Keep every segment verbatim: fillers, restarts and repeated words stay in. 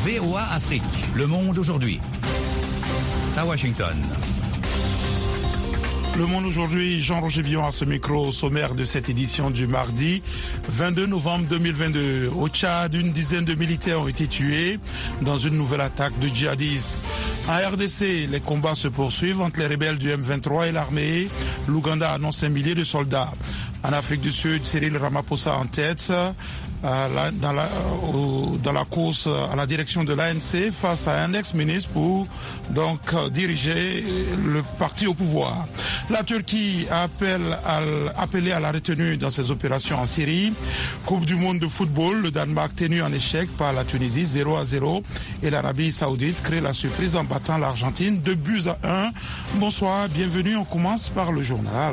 V O A Afrique. Le monde aujourd'hui. À Washington. Le Monde aujourd'hui, Jean-Roger Villon à ce micro, au sommaire de cette édition du mardi vingt-deux novembre deux mille vingt-deux. Au Tchad, une dizaine de militaires ont été tués dans une nouvelle attaque de djihadistes. En R D C, les combats se poursuivent entre les rebelles du M vingt-trois et l'armée. L'Ouganda annonce un millier de soldats. En Afrique du Sud, Cyril Ramaphosa en tête euh, la, dans, la, euh, dans la course à la direction de l'A N C face à un ex-ministre pour donc euh, diriger le parti au pouvoir. La Turquie appelle à, appelé à la retenue dans ses opérations en Syrie. Coupe du monde de football, le Danemark tenu en échec par la Tunisie zéro à zéro et l'Arabie Saoudite crée la surprise en battant l'Argentine deux buts à un. Bonsoir, bienvenue, on commence par le journal.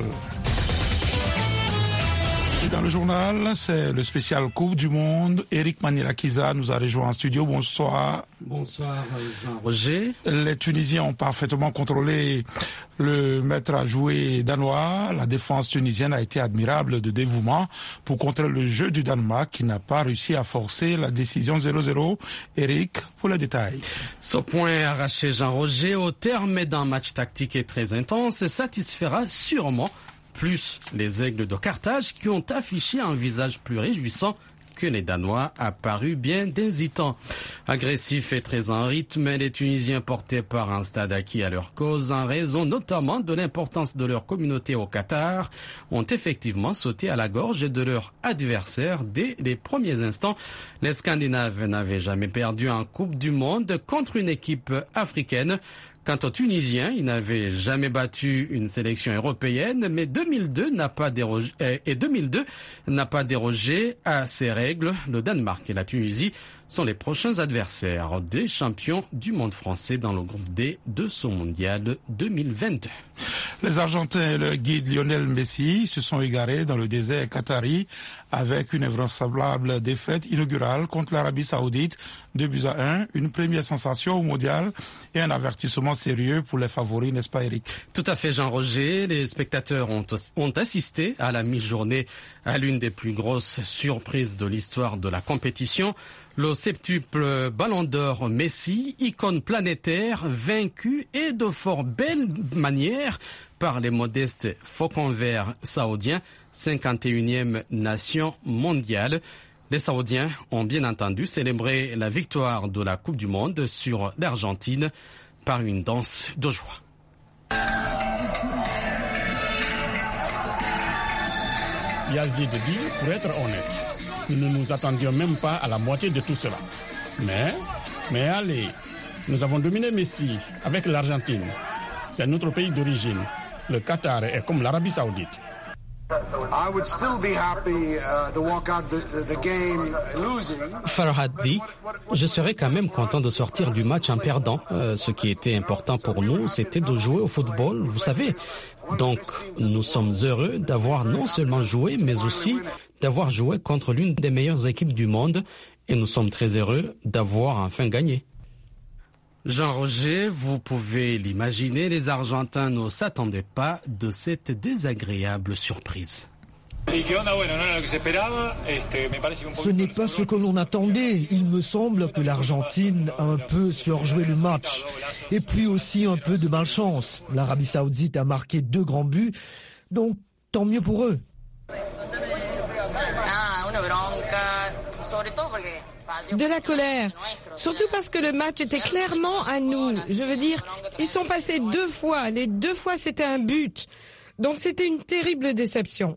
Et dans le journal, c'est le spécial Coupe du Monde. Eric Manirakiza nous a rejoint en studio. Bonsoir. Bonsoir Jean-Roger. Les Tunisiens ont parfaitement contrôlé le maître à jouer danois. La défense tunisienne a été admirable de dévouement pour contrer le jeu du Danemark qui n'a pas réussi à forcer la décision zéro zéro. Eric, pour les détails. Ce point arraché Jean-Roger au terme d'un match tactique et très intense satisfera sûrement plus les Aigles de Carthage qui ont affiché un visage plus réjouissant que les Danois, apparus bien hésitants. Agressifs et très en rythme, les Tunisiens portés par un stade acquis à leur cause en raison notamment de l'importance de leur communauté au Qatar, ont effectivement sauté à la gorge de leur adversaire dès les premiers instants. Les Scandinaves n'avaient jamais perdu en Coupe du Monde contre une équipe africaine. Quant aux Tunisiens, ils n'avaient jamais battu une sélection européenne, mais deux mille deux n'a pas dérogé, et deux mille deux n'a pas dérogé à ces règles. Le Danemark et la Tunisie sont les prochains adversaires des champions du monde français dans le groupe D de ce mondial deux mille vingt-deux. Les Argentins et le guide Lionel Messi se sont égarés dans le désert qatari avec une invraisemblable défaite inaugurale contre l'Arabie Saoudite, deux buts à un, une première sensation au mondial et un avertissement sérieux pour les favoris, n'est-ce pas Eric? Tout à fait Jean-Roger, les spectateurs ont, ont assisté à la mi-journée à l'une des plus grosses surprises de l'histoire de la compétition. Le septuple Ballon d'Or Messi, icône planétaire, vaincu et de fort belle manière par les modestes Faucons Verts saoudiens, cinquante et unième nation mondiale. Les Saoudiens ont bien entendu célébré la victoire de la Coupe du Monde sur l'Argentine par une danse de joie. Yazid dit, pour être honnête, nous ne nous attendions même pas à la moitié de tout cela. Mais, mais allez, nous avons dominé Messi avec l'Argentine. C'est notre pays d'origine. Le Qatar est comme l'Arabie Saoudite. Farhad dit, je serais quand même content de sortir du match en perdant. Euh, ce qui était important pour nous, c'était de jouer au football, vous savez. Donc, nous sommes heureux d'avoir non seulement joué, mais aussi d'avoir joué contre l'une des meilleures équipes du monde. Et nous sommes très heureux d'avoir enfin gagné. Jean-Roger, vous pouvez l'imaginer, les Argentins ne s'attendaient pas de cette désagréable surprise. Ce n'est pas ce que l'on attendait. Il me semble que l'Argentine a un peu surjoué le match. Et puis aussi un peu de malchance. L'Arabie Saoudite a marqué deux grands buts, donc tant mieux pour eux. De la colère, surtout parce que le match était clairement à nous. Je veux dire, ils sont passés deux fois, les deux fois c'était un but. Donc c'était une terrible déception.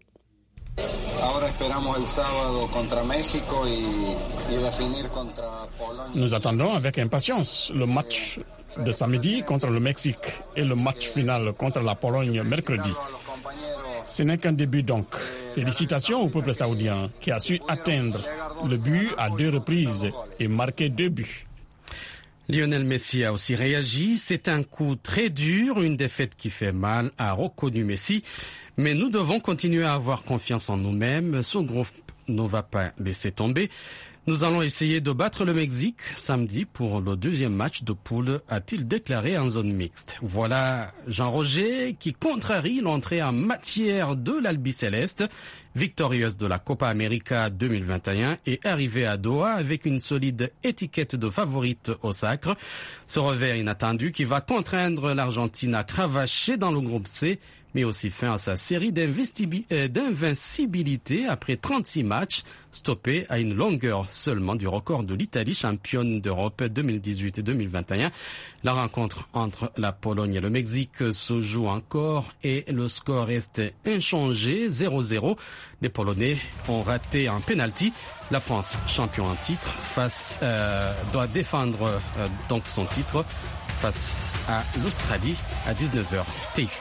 Nous attendons avec impatience le match de samedi contre le Mexique et le match final contre la Pologne mercredi. Ce n'est qu'un début donc. Félicitations au peuple saoudien qui a su atteindre le but à deux reprises et marquer deux buts. Lionel Messi a aussi réagi. C'est un coup très dur, une défaite qui fait mal, a reconnu Messi. Mais nous devons continuer à avoir confiance en nous-mêmes. Ce groupe ne va pas laisser tomber. Nous allons essayer de battre le Mexique samedi pour le deuxième match de poule, a-t-il déclaré en zone mixte. Voilà Jean-Roger qui contrarie l'entrée en matière de l'Albiceleste, victorieuse de la Copa América deux mille vingt et un et arrivée à Doha avec une solide étiquette de favorite au sacre. Ce revers inattendu qui va contraindre l'Argentine à cravacher dans le groupe C, mais aussi fin à sa série d'invincibilité après trente-six matchs, stoppé à une longueur seulement du record de l'Italie, championne d'Europe deux mille dix-huit et deux mille vingt et un. La rencontre entre la Pologne et le Mexique se joue encore et le score reste inchangé, zéro zéro. Les Polonais ont raté un penalty. La France, champion en titre, face, euh, doit défendre euh, donc son titre face à l'Australie à dix-neuf heures. T I.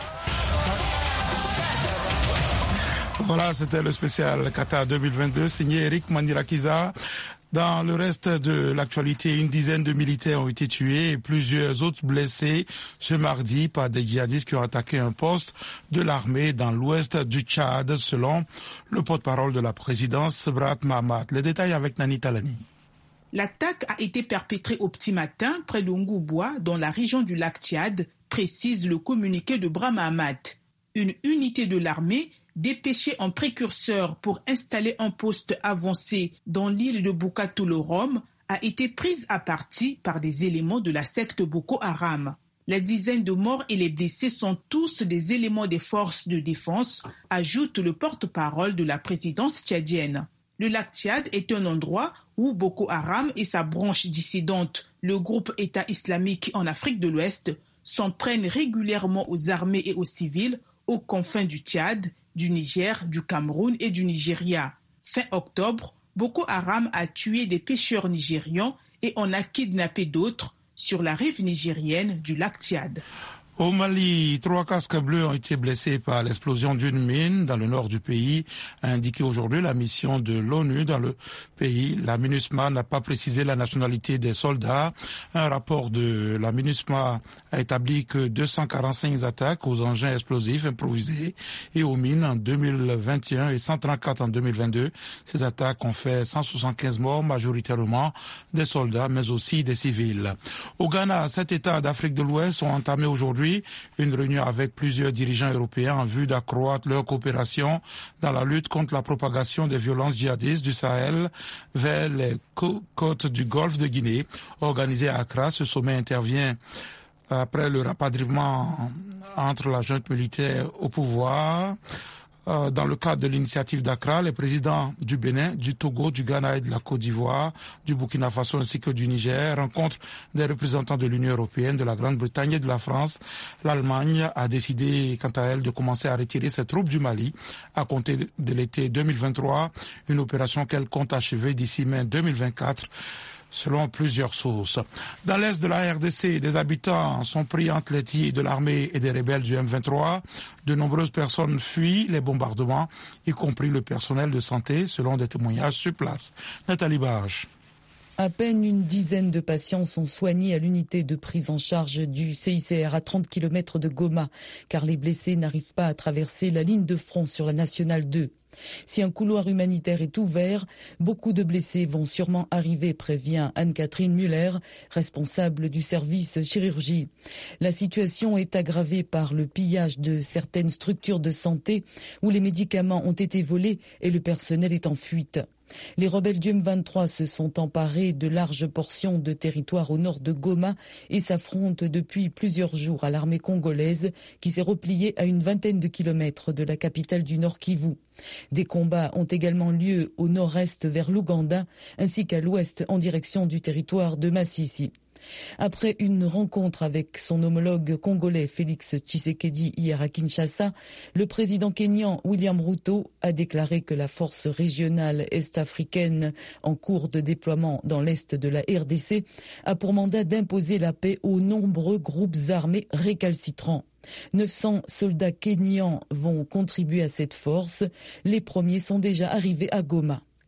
Voilà, c'était le spécial Qatar deux mille vingt-deux, signé Eric Mandirakiza. Dans le reste de l'actualité, une dizaine de militaires ont été tués et plusieurs autres blessés ce mardi par des djihadistes qui ont attaqué un poste de l'armée dans l'ouest du Tchad, selon le porte-parole de la présidence, Sebrat Mahamat. Les détails avec Nani Talani. L'attaque a été perpétrée au petit matin près de Ngouboua, dans la région du lac Tchad, précise le communiqué de Brahma Ahmad. Une unité de l'armée dépêchée en précurseur pour installer un poste avancé dans l'île de Boukatoul-Rom a été prise à partie par des éléments de la secte Boko Haram. Les dizaines de morts et les blessés sont tous des éléments des forces de défense, ajoute le porte-parole de la présidence tchadienne. Le lac Tchad est un endroit où Boko Haram et sa branche dissidente, le groupe État islamique en Afrique de l'Ouest, s'en prennent régulièrement aux armées et aux civils aux confins du Tchad, du Niger, du Cameroun et du Nigeria. Fin octobre, Boko Haram a tué des pêcheurs nigérians et en a kidnappé d'autres sur la rive nigérienne du lac Tchad. Au Mali, trois casques bleus ont été blessés par l'explosion d'une mine dans le nord du pays, a indiqué aujourd'hui la mission de l'ONU dans le pays. La MINUSMA n'a pas précisé la nationalité des soldats. Un rapport de la MINUSMA a établi que deux cent quarante-cinq attaques aux engins explosifs improvisés et aux mines en deux mille vingt et un et cent trente-quatre en deux mille vingt-deux. Ces attaques ont fait cent soixante-quinze morts, majoritairement des soldats, mais aussi des civils. Au Ghana, sept États d'Afrique de l'Ouest ont entamé aujourd'hui une réunion avec plusieurs dirigeants européens en vue d'accroître leur coopération dans la lutte contre la propagation des violences djihadistes du Sahel vers les côtes du Golfe de Guinée. Organisé à Accra, ce sommet intervient après le rapatriement entre la junte militaire au pouvoir. Dans le cadre de l'initiative d'Accra, les présidents du Bénin, du Togo, du Ghana et de la Côte d'Ivoire, du Burkina Faso ainsi que du Niger rencontrent des représentants de l'Union européenne, de la Grande-Bretagne et de la France. L'Allemagne a décidé, quant à elle, de commencer à retirer ses troupes du Mali à compter de l'été deux mille vingt-trois, une opération qu'elle compte achever d'ici mai deux mille vingt-quatre. Selon plusieurs sources. Dans l'est de la R D C, des habitants sont pris entre les tirs de l'armée et des rebelles du M vingt-trois. De nombreuses personnes fuient les bombardements, y compris le personnel de santé, selon des témoignages sur place. Nathalie Barge. À peine une dizaine de patients sont soignés à l'unité de prise en charge du C I C R à trente kilomètres de Goma, car les blessés n'arrivent pas à traverser la ligne de front sur la nationale deux. Si un couloir humanitaire est ouvert, beaucoup de blessés vont sûrement arriver, prévient Anne-Catherine Muller, responsable du service chirurgie. La situation est aggravée par le pillage de certaines structures de santé où les médicaments ont été volés et le personnel est en fuite. Les rebelles du M vingt-trois se sont emparés de larges portions de territoire au nord de Goma et s'affrontent depuis plusieurs jours à l'armée congolaise qui s'est repliée à une vingtaine de kilomètres de la capitale du Nord Kivu. Des combats ont également lieu au nord-est vers l'Ouganda ainsi qu'à l'ouest en direction du territoire de Massissi. Après une rencontre avec son homologue congolais Félix Tshisekedi hier à Kinshasa, le président kényan William Ruto a déclaré que la force régionale est-africaine en cours de déploiement dans l'est de la R D C a pour mandat d'imposer la paix aux nombreux groupes armés récalcitrants. neuf cents soldats kenyans vont contribuer à cette force. Les premiers sont déjà arrivés à Goma.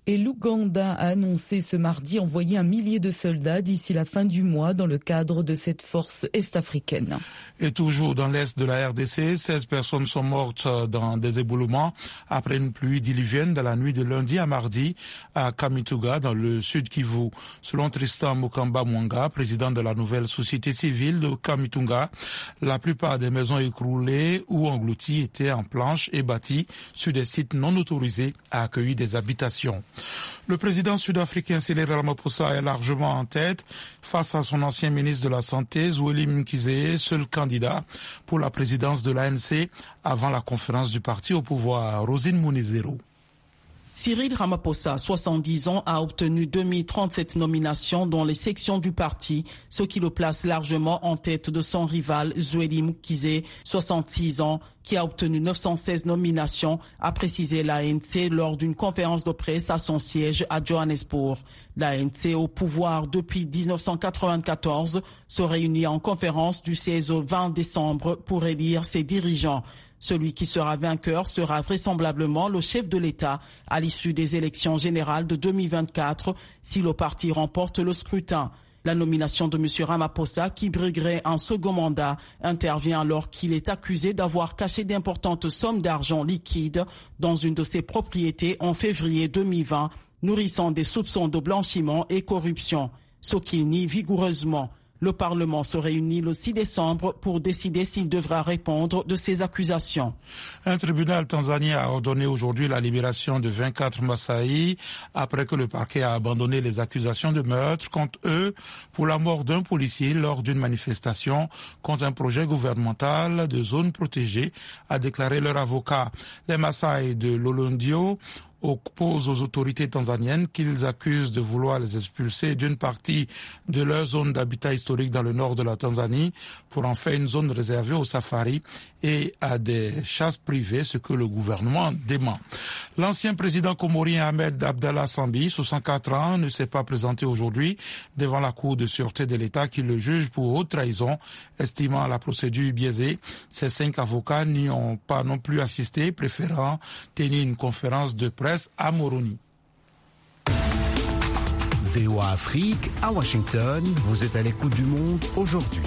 Et l'Ouganda a annoncé ce mardi envoyer un millier de soldats d'ici la fin du mois dans le cadre de cette force est-africaine. Et toujours dans l'est de la R D C, seize personnes sont mortes dans des éboulements après une pluie diluvienne dans la nuit de lundi à mardi à Kamituga, dans le sud Kivu. Selon Tristan Mukamba Mwanga, président de la nouvelle société civile de Kamituga, la plupart des maisons écroulées ou englouties étaient en planches et bâties sur des sites non autorisés à accueillir des habitations. Le président sud-africain Cyril Ramaphosa est largement en tête face à son ancien ministre de la Santé, Zweli Mkhize, seul candidat pour la présidence de l'A N C avant la conférence du parti au pouvoir. Rosine Munizero. Cyril Ramaphosa, soixante-dix ans, a obtenu deux mille trente-sept nominations dans les sections du parti, ce qui le place largement en tête de son rival Zweli Mkhize, soixante-six ans, qui a obtenu neuf cent seize nominations, a précisé l'A N C lors d'une conférence de presse à son siège à Johannesburg. L'A N C au pouvoir depuis dix-neuf cent quatre-vingt-quatorze se réunit en conférence du seize au vingt décembre pour élire ses dirigeants. Celui qui sera vainqueur sera vraisemblablement le chef de l'État à l'issue des élections générales de deux mille vingt-quatre si le parti remporte le scrutin. La nomination de M. Ramaphosa, qui briguerait un second mandat, intervient alors qu'il est accusé d'avoir caché d'importantes sommes d'argent liquide dans une de ses propriétés en février deux mille vingt, nourrissant des soupçons de blanchiment et corruption, ce qu'il nie vigoureusement. Le Parlement se réunit le six décembre pour décider s'il devra répondre de ces accusations. Un tribunal tanzanien a ordonné aujourd'hui la libération de vingt-quatre Maasai après que le parquet a abandonné les accusations de meurtre contre eux pour la mort d'un policier lors d'une manifestation contre un projet gouvernemental de zone protégée, a déclaré leur avocat. Les Maasai de Lolondio opposent aux autorités tanzaniennes qu'ils accusent de vouloir les expulser d'une partie de leur zone d'habitat historique dans le nord de la Tanzanie pour en faire une zone réservée aux safaris et à des chasses privées, ce que le gouvernement dément. L'ancien président comorien Ahmed Abdallah Sambi, soixante-quatre ans, ne s'est pas présenté aujourd'hui devant la Cour de sûreté de l'État qui le juge pour haute trahison, estimant la procédure biaisée. Ces cinq avocats n'y ont pas non plus assisté, préférant tenir une conférence de presse à Moroni. V O A Afrique, à Washington, vous êtes à l'écoute du monde aujourd'hui.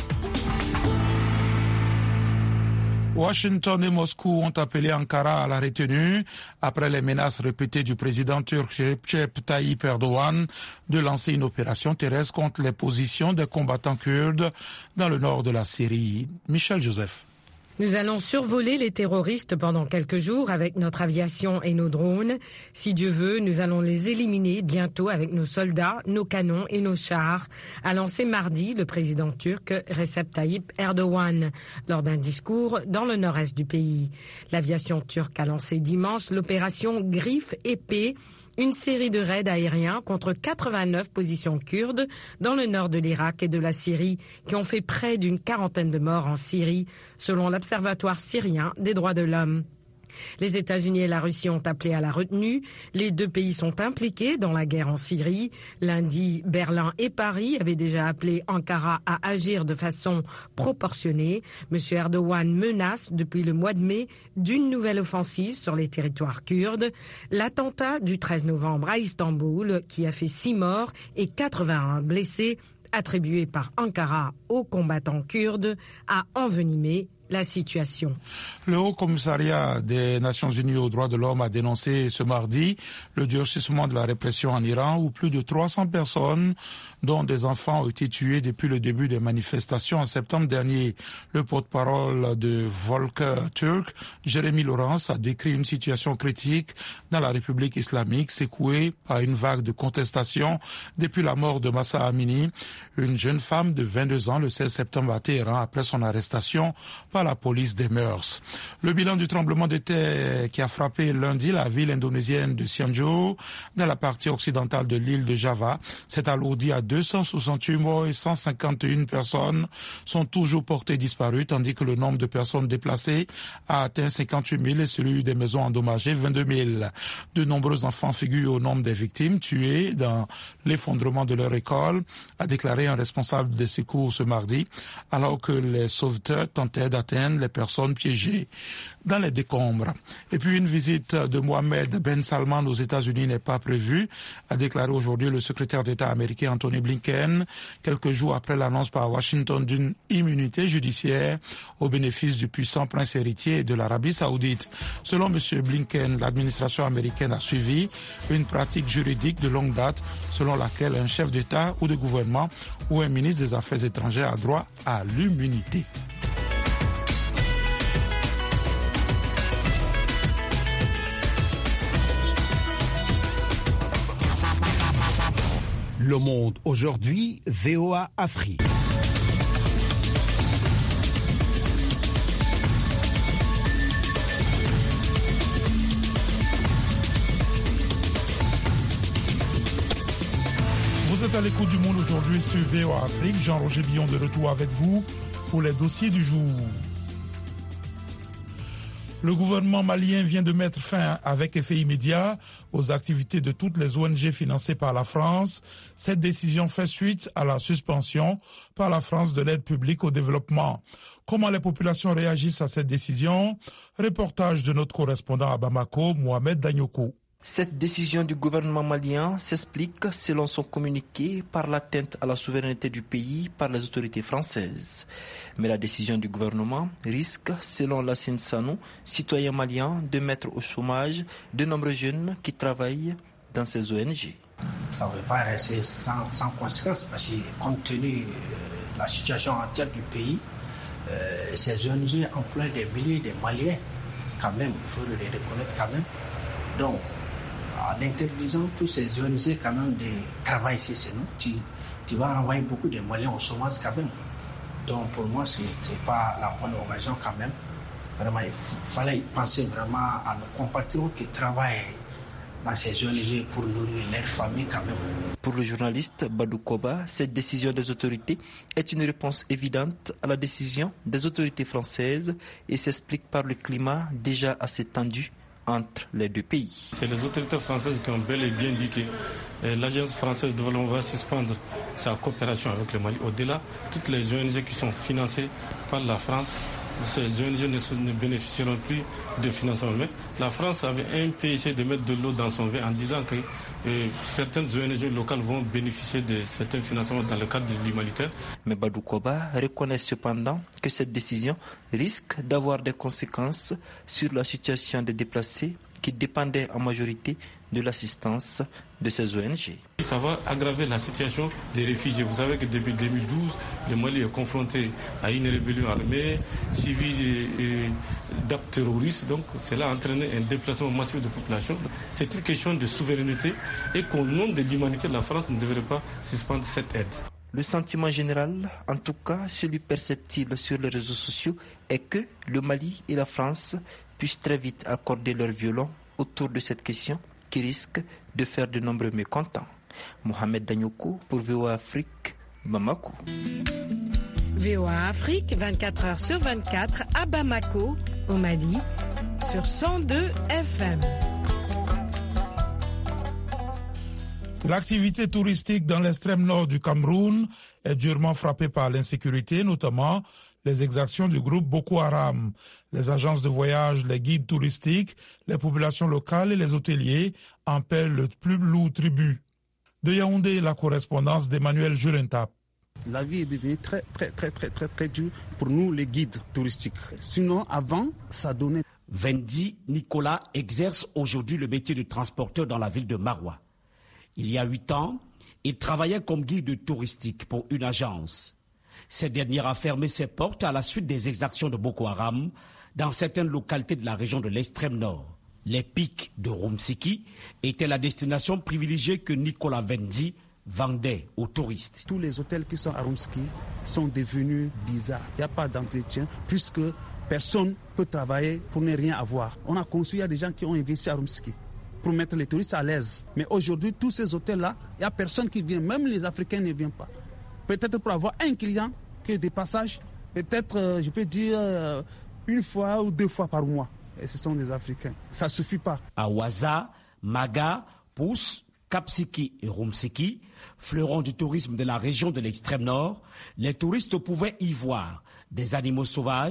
Washington et Moscou ont appelé Ankara à la retenue après les menaces répétées du président turc Recep Tayyip Erdogan de lancer une opération terrestre contre les positions des combattants kurdes dans le nord de la Syrie. Michel Joseph. Nous allons survoler les terroristes pendant quelques jours avec notre aviation et nos drones. Si Dieu veut, nous allons les éliminer bientôt avec nos soldats, nos canons et nos chars, a lancé mardi le président turc Recep Tayyip Erdogan lors d'un discours dans le nord-est du pays. L'aviation turque a lancé dimanche l'opération Griffe épée, une série de raids aériens contre quatre-vingt-neuf positions kurdes dans le nord de l'Irak et de la Syrie qui ont fait près d'une quarantaine de morts en Syrie, selon l'Observatoire syrien des droits de l'homme. Les États-Unis et la Russie ont appelé à la retenue. Les deux pays sont impliqués dans la guerre en Syrie. Lundi, Berlin et Paris avaient déjà appelé Ankara à agir de façon proportionnée. M. Erdogan menace depuis le mois de mai d'une nouvelle offensive sur les territoires kurdes. L'attentat du treize novembre à Istanbul, qui a fait six morts et quatre-vingt-un blessés, attribué par Ankara aux combattants kurdes, a envenimé la situation. Le Haut Commissariat des Nations Unies aux droits de l'homme a dénoncé ce mardi le durcissement de la répression en Iran où plus de trois cents personnes, dont des enfants, ont été tuées depuis le début des manifestations en septembre dernier. Le porte-parole de Volker Turk, Jérémy Laurence, a décrit une situation critique dans la République islamique secouée par une vague de contestation depuis la mort de Mahsa Amini, une jeune femme de vingt-deux ans le seize septembre à Téhéran après son arrestation par la police des mœurs. Le bilan du tremblement de terre qui a frappé lundi la ville indonésienne de Cianjur dans la partie occidentale de l'île de Java s'est alourdi à deux cent soixante-huit morts et cent cinquante et une personnes sont toujours portées disparues, tandis que le nombre de personnes déplacées a atteint cinquante-huit mille et celui des maisons endommagées vingt-deux mille. De nombreux enfants figurent au nombre des victimes tuées dans l'effondrement de leur école, a déclaré un responsable des secours ce mardi, alors que les sauveteurs tentaient d'atteindre atteindre les personnes piégées dans les décombres. Et puis une visite de Mohamed Ben Salman aux États-Unis n'est pas prévue, a déclaré aujourd'hui le secrétaire d'État américain Anthony Blinken, quelques jours après l'annonce par Washington d'une immunité judiciaire au bénéfice du puissant prince héritier de l'Arabie saoudite. Selon M. Blinken, l'administration américaine a suivi une pratique juridique de longue date selon laquelle un chef d'État ou de gouvernement ou un ministre des Affaires étrangères a droit à l'immunité. Le Monde aujourd'hui, V O A Afrique. Vous êtes à l'écoute du Monde aujourd'hui sur V O A Afrique. Jean-Roger Billon de retour avec vous pour les dossiers du jour. Le gouvernement malien vient de mettre fin avec effet immédiat aux activités de toutes les O N G financées par la France. Cette décision fait suite à la suspension par la France de l'aide publique au développement. Comment les populations réagissent à cette décision? Reportage de notre correspondant à Bamako, Mohamed Danyoko. Cette décision du gouvernement malien s'explique, selon son communiqué, par l'atteinte à la souveraineté du pays par les autorités françaises. Mais la décision du gouvernement risque, selon Lassine Sanou, citoyen malien, de mettre au chômage de nombreux jeunes qui travaillent dans ces O N G. Ça ne va pas rester sans, sans conséquence parce que compte tenu de la situation entière du pays, euh, ces O N G emploient des milliers de Maliens quand même, il faut le reconnaître quand même. Donc, en interdisant tous ces O N G quand même de travailler ici chez nous, tu, tu vas renvoyer beaucoup de Maliens au chômage quand même. Donc pour moi, ce n'est pas la bonne occasion quand même. Vraiment, il fallait penser vraiment à nos compatriotes qui travaillent dans ces O N G pour nourrir leur famille quand même. Pour le journaliste Badou Koba, cette décision des autorités est une réponse évidente à la décision des autorités françaises et s'explique par le climat déjà assez tendu entre les deux pays. C'est les autorités françaises qui ont bel et bien dit que euh, l'agence française de développement va suspendre sa coopération avec le Mali. Au-delà, toutes les O N G qui sont financées par la France, ces O N G ne, ne bénéficieront plus de financement. Mais la France avait un peu essayé de mettre de l'eau dans son vin en disant que euh, certaines O N G locales vont bénéficier de certains financements dans le cadre de l'humanitaire. Mais Badou Koba reconnaît cependant que cette décision risque d'avoir des conséquences sur la situation des déplacés qui dépendaient en majorité de l'assistance de ces O N G. Ça va aggraver la situation des réfugiés. Vous savez que depuis deux mille douze, le Mali est confronté à une rébellion armée, civile et, et d'actes terroristes. Donc cela a entraîné un déplacement massif de population. C'est une question de souveraineté et qu'au nom de l'humanité, la France ne devrait pas suspendre cette aide. Le sentiment général, en tout cas celui perceptible sur les réseaux sociaux, est que le Mali et la France puissent très vite accorder leur violon autour de cette question qui risque de faire de nombreux mécontents. Mohamed Danyoko pour V O A Afrique, Bamako. V O A Afrique, vingt-quatre heures sur vingt-quatre à Bamako, au Mali, sur cent deux F M. L'activité touristique dans l'extrême nord du Cameroun est durement frappée par l'insécurité, notamment les exactions du groupe Boko Haram. Les agences de voyage, les guides touristiques, les populations locales et les hôteliers en paient le plus lourd tribut. De Yaoundé, la correspondance d'Emmanuel Jurentap. La vie est devenue très, très, très, très, très, très dure pour nous, les guides touristiques. Sinon, avant, ça donnait. Vendi Nicolas exerce aujourd'hui le métier de transporteur dans la ville de Maroua. Il y a huit ans, il travaillait comme guide touristique pour une agence. Cette dernière a fermé ses portes à la suite des exactions de Boko Haram dans certaines localités de la région de l'extrême nord. Les pics de Rumsiki étaient la destination privilégiée que Nicolas Vendi vendait aux touristes. Tous les hôtels qui sont à Rumsiki sont devenus bizarres. Il n'y a pas d'entretien puisque personne ne peut travailler pour ne rien avoir. On a conçu, il y a des gens qui ont investi à Rumsiki pour mettre les touristes à l'aise. Mais aujourd'hui, tous ces hôtels-là, il n'y a personne qui vient. Même les Africains ne viennent pas. Peut-être pour avoir un client qui est des passages, peut-être, euh, je peux dire, euh, une fois ou deux fois par mois. Et ce sont des Africains. Ça ne suffit pas. À Ouaza, Maga, Pousse, Kapsiki et Rumsiki, fleurons du tourisme de la région de l'extrême nord, les touristes pouvaient y voir des animaux sauvages,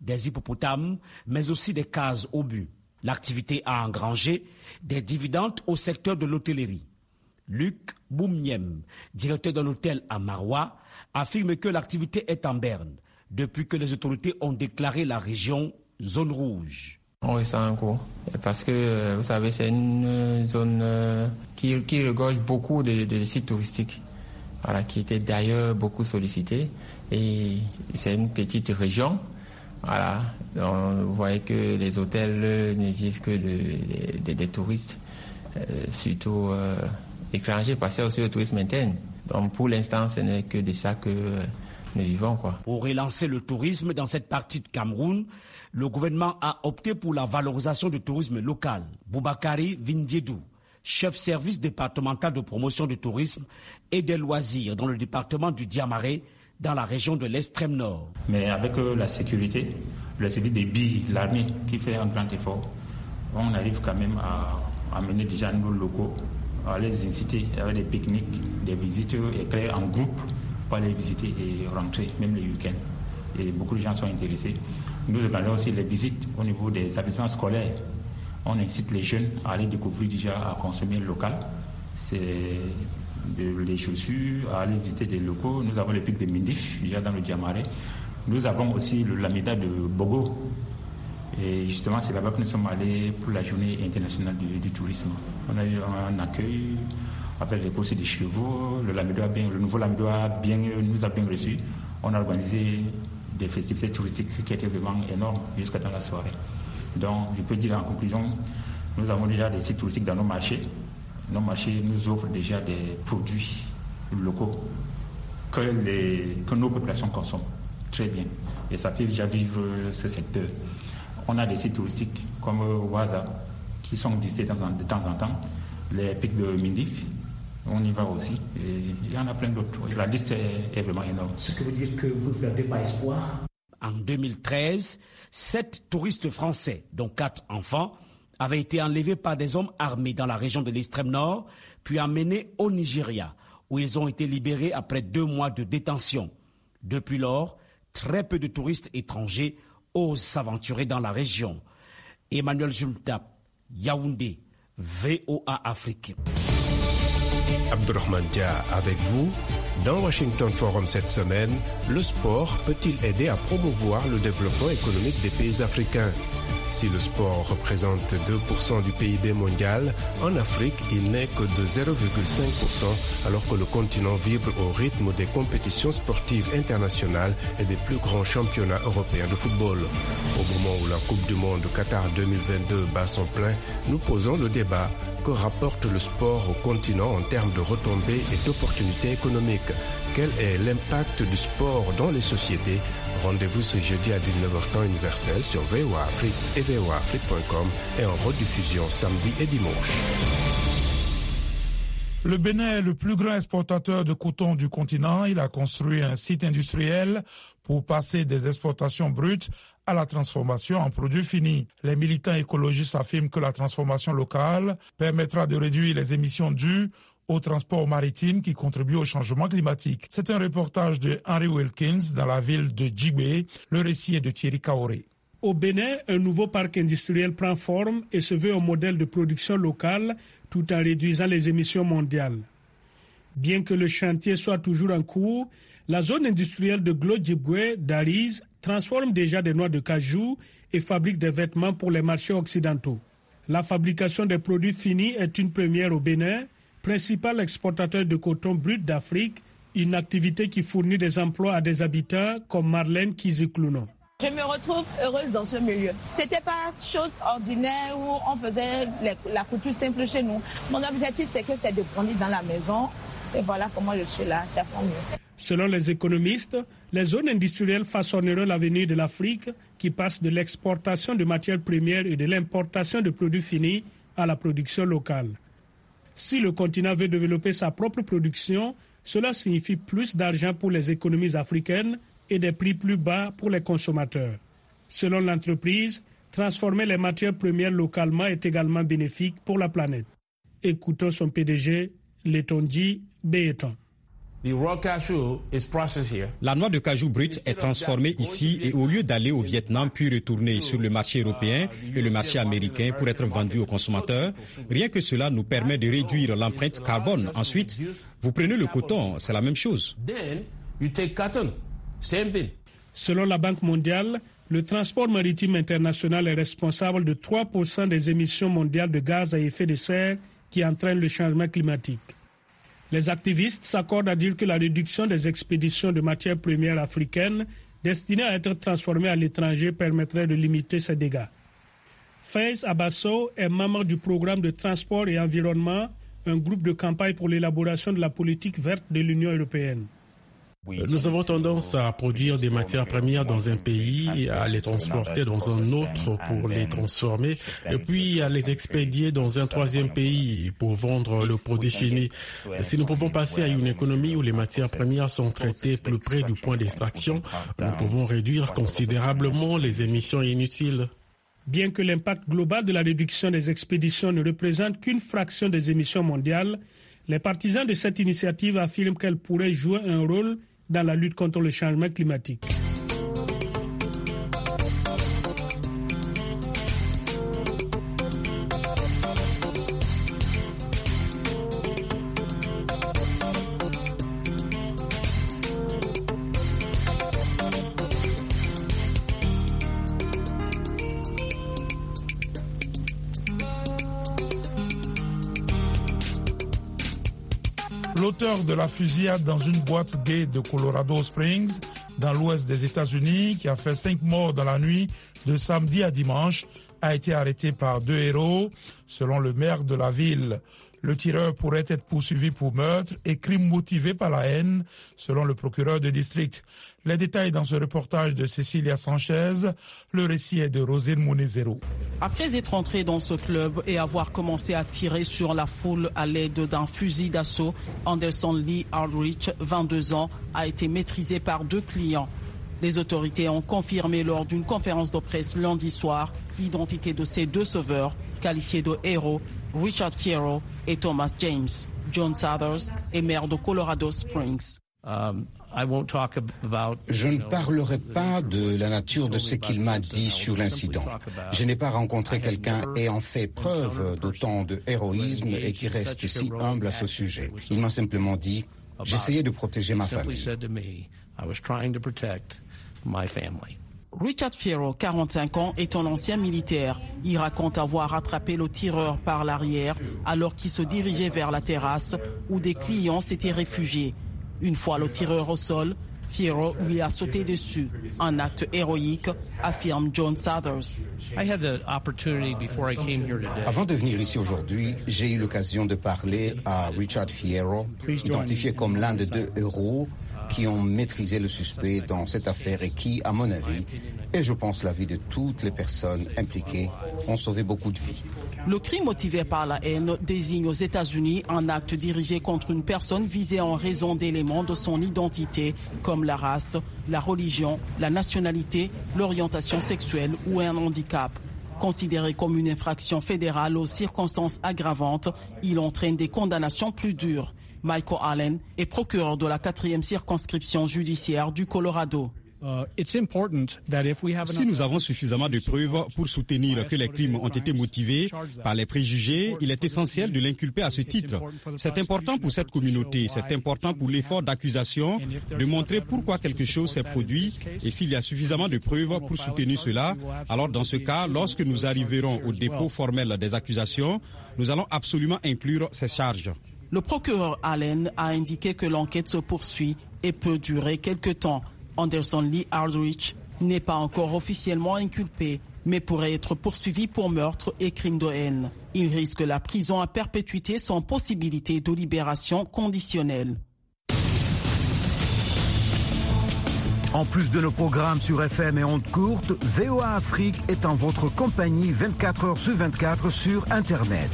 des hippopotames, mais aussi des cases au but. L'activité a engrangé des dividendes au secteur de l'hôtellerie. Luc Boumniem, directeur d'un hôtel à Maroua, affirme que l'activité est en berne depuis que les autorités ont déclaré la région zone rouge. On ressent un coup parce que, vous savez, c'est une zone qui, qui regorge beaucoup de, de sites touristiques, voilà, qui étaient d'ailleurs beaucoup sollicités. Et c'est une petite région. Voilà. Donc, vous voyez que les hôtels ne vivent que de, de, de, des touristes, euh, surtout euh, étrangers, parce que aussi le tourisme interne. Donc pour l'instant, ce n'est que de ça que euh, nous vivons, quoi. Pour relancer le tourisme dans cette partie de Cameroun, le gouvernement a opté pour la valorisation du tourisme local. Boubakari Vindiedou, chef service départemental de promotion du tourisme et des loisirs dans le département du Diamaré, dans la région de l'extrême nord. Mais avec euh, la sécurité, le service des billes, l'armée qui fait un grand effort, on arrive quand même à amener déjà nos locaux, à les inciter avec des pique-niques, des visites et créer en groupe pour aller visiter et rentrer, même les week-ends. Et beaucoup de gens sont intéressés. Nous organisons aussi les visites au niveau des établissements scolaires. On incite les jeunes à aller découvrir déjà, à consommer local. C'est de, les chaussures, à aller visiter des locaux. Nous avons le pic de Mindif, déjà dans le Diamaré. Nous avons aussi le Lameda de Bogo. Et justement, c'est là-bas que nous sommes allés pour la journée internationale du, du tourisme. On a eu un accueil avec les courses des chevaux. Le, Lameda bien, le nouveau Lameda bien, nous a bien reçus. On a organisé des festivités touristiques qui étaient vraiment énormes jusqu'à dans la soirée. Donc, je peux dire en conclusion, nous avons déjà des sites touristiques dans nos marchés. Nos marchés nous offrent déjà des produits locaux que, les, que nos populations consomment très bien. Et ça fait déjà vivre ce secteur. On a des sites touristiques comme Ouaza qui sont visités de temps en, de temps, en temps. Les pics de Mindif, on y va aussi. Et il y en a plein d'autres. La liste est, est vraiment énorme. Ce qui veut dire que vous ne perdez pas espoir. En deux mille treize, sept touristes français, dont quatre enfants, avaient été enlevés par des hommes armés dans la région de l'extrême nord, puis emmenés au Nigeria, où ils ont été libérés après deux mois de détention. Depuis lors, très peu de touristes étrangers osent s'aventurer dans la région. Emmanuel Jumtap, Yaoundé, V O A Afrique. Abdurrahman Dia avec vous. Dans Washington Forum cette semaine, le sport peut-il aider à promouvoir le développement économique des pays africains? Si le sport représente deux pour cent du P I B mondial, en Afrique, il n'est que de zéro virgule cinq pour cent, alors que le continent vibre au rythme des compétitions sportives internationales et des plus grands championnats européens de football. Au moment où la Coupe du Monde Qatar deux mille vingt-deux bat son plein, nous posons le débat. Que rapporte le sport au continent en termes de retombées et d'opportunités économiques? Quel est l'impact du sport dans les sociétés? Rendez-vous ce jeudi à dix-neuf heures temps universel sur V O A Afrique et V O A Afrique point com et en rediffusion samedi et dimanche. Le Bénin est le plus grand exportateur de coton du continent. Il a construit un site industriel pour passer des exportations brutes à la transformation en produits finis. Les militants écologistes affirment que la transformation locale permettra de réduire les émissions dues au transport maritime qui contribue au changement climatique. C'est un reportage de Henry Wilkins dans la ville de Djiboué. Le récit est de Thierry Kaoré. Au Bénin, un nouveau parc industriel prend forme et se veut un modèle de production locale tout en réduisant les émissions mondiales. Bien que le chantier soit toujours en cours, la zone industrielle de Glo-Djiboué, d'Ariz, transforme déjà des noix de cajou et fabrique des vêtements pour les marchés occidentaux. La fabrication des produits finis est une première au Bénin, principal exportateur de coton brut d'Afrique, une activité qui fournit des emplois à des habitants comme Marlène Kiziklouno. Je me retrouve heureuse dans ce milieu. C'était pas chose ordinaire où on faisait les, la couture simple chez nous. Mon objectif, c'est que c'est de grandir dans la maison. Et voilà comment je suis là, ça fait mieux. Selon les économistes, les zones industrielles façonneront l'avenir de l'Afrique qui passe de l'exportation de matières premières et de l'importation de produits finis à la production locale. Si le continent veut développer sa propre production, cela signifie plus d'argent pour les économies africaines et des prix plus bas pour les consommateurs. Selon l'entreprise, transformer les matières premières localement est également bénéfique pour la planète. Écoutons son P D G, Letonji Beyeton. La noix de cajou brute est transformée ici et au lieu d'aller au Vietnam puis retourner sur le marché européen et le marché américain pour être vendue aux consommateurs, rien que cela nous permet de réduire l'empreinte carbone. Ensuite, vous prenez le coton, c'est la même chose. Selon la Banque mondiale, le transport maritime international est responsable de trois pour cent des émissions mondiales de gaz à effet de serre qui entraînent le changement climatique. Les activistes s'accordent à dire que la réduction des expéditions de matières premières africaines destinées à être transformées à l'étranger permettrait de limiter ces dégâts. Faiz Abasso est membre du programme de transport et environnement, un groupe de campagne pour l'élaboration de la politique verte de l'Union européenne. Nous avons tendance à produire des matières premières dans un pays, à les transporter dans un autre pour les transformer, et puis à les expédier dans un troisième pays pour vendre le produit fini. Si nous pouvons passer à une économie où les matières premières sont traitées plus près du point d'extraction, nous pouvons réduire considérablement les émissions inutiles. Bien que l'impact global de la réduction des expéditions ne représente qu'une fraction des émissions mondiales, les partisans de cette initiative affirment qu'elle pourrait jouer un rôle dans la lutte contre le changement climatique. L'auteur de la fusillade dans une boîte gay de Colorado Springs, dans l'ouest des États-Unis, qui a fait cinq morts dans la nuit de samedi à dimanche, a été arrêté par deux héros, selon le maire de la ville. Le tireur pourrait être poursuivi pour meurtre et crime motivé par la haine, selon le procureur de district. Les détails dans ce reportage de Cecilia Sanchez. Le récit est de Rosine Mounezero. Après être entré dans ce club et avoir commencé à tirer sur la foule à l'aide d'un fusil d'assaut, Anderson Lee Aldrich, vingt-deux ans, a été maîtrisé par deux clients. Les autorités ont confirmé lors d'une conférence de presse lundi soir l'identité de ces deux sauveurs, qualifiés de héros, Richard Fierro et Thomas James. John Sathers est maire de Colorado Springs. Um, Je ne parlerai pas de la nature de ce qu'il m'a dit sur l'incident. Je n'ai pas rencontré quelqu'un ayant fait preuve d'autant de héroïsme et qui reste si humble à ce sujet. Il m'a simplement dit « J'essayais de protéger ma famille ». Richard Fierro, quarante-cinq ans, est un ancien militaire. Il raconte avoir attrapé le tireur par l'arrière alors qu'il se dirigeait vers la terrasse où des clients s'étaient réfugiés. Une fois le tireur au sol, Fierro lui a sauté dessus. Un acte héroïque, affirme John Sathers. Avant de venir ici aujourd'hui, j'ai eu l'occasion de parler à Richard Fierro, identifié comme l'un des deux héros qui ont maîtrisé le suspect dans cette affaire et qui, à mon avis, et je pense la vie de toutes les personnes impliquées, ont sauvé beaucoup de vies. Le crime motivé par la haine désigne aux États-Unis un acte dirigé contre une personne visée en raison d'éléments de son identité, comme la race, la religion, la nationalité, l'orientation sexuelle ou un handicap. Considéré comme une infraction fédérale aux circonstances aggravantes, il entraîne des condamnations plus dures. Michael Allen est procureur de la quatrième circonscription judiciaire du Colorado. Si nous avons suffisamment de preuves pour soutenir que les crimes ont été motivés par les préjugés, il est essentiel de l'inculper à ce titre. C'est important pour cette communauté, c'est important pour l'effort d'accusation de montrer pourquoi quelque chose s'est produit et s'il y a suffisamment de preuves pour soutenir cela, alors dans ce cas, lorsque nous arriverons au dépôt formel des accusations, nous allons absolument inclure ces charges. Le procureur Allen a indiqué que l'enquête se poursuit et peut durer quelque temps. Anderson Lee Aldrich n'est pas encore officiellement inculpé, mais pourrait être poursuivi pour meurtre et crime de haine. Il risque la prison à perpétuité sans possibilité de libération conditionnelle. En plus de nos programmes sur F M et ondes courtes, V O A Afrique est en votre compagnie vingt-quatre heures sur vingt-quatre sur Internet.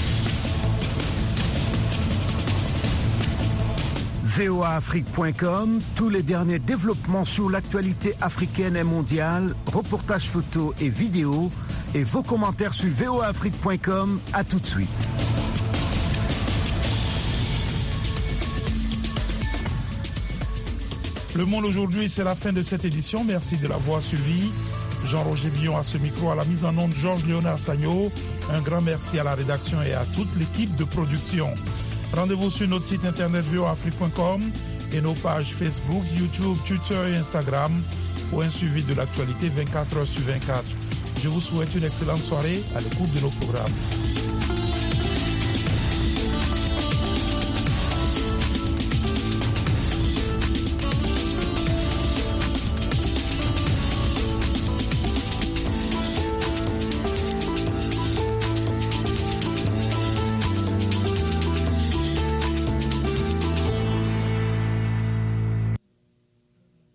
V O A Afrique point com, tous les derniers développements sur l'actualité africaine et mondiale, reportages photos et vidéos, et vos commentaires sur V O A Afrique point com. À tout de suite. Le Monde aujourd'hui, c'est la fin de cette édition. Merci de l'avoir suivi. Jean-Roger Billon à ce micro, à la mise en onde Georges Léonard Sagno. Un grand merci à la rédaction et à toute l'équipe de production. Rendez-vous sur notre site internet v o afrique point com et nos pages Facebook, YouTube, Twitter et Instagram pour un suivi de l'actualité vingt-quatre heures sur vingt-quatre. Je vous souhaite une excellente soirée à l'écoute de nos programmes.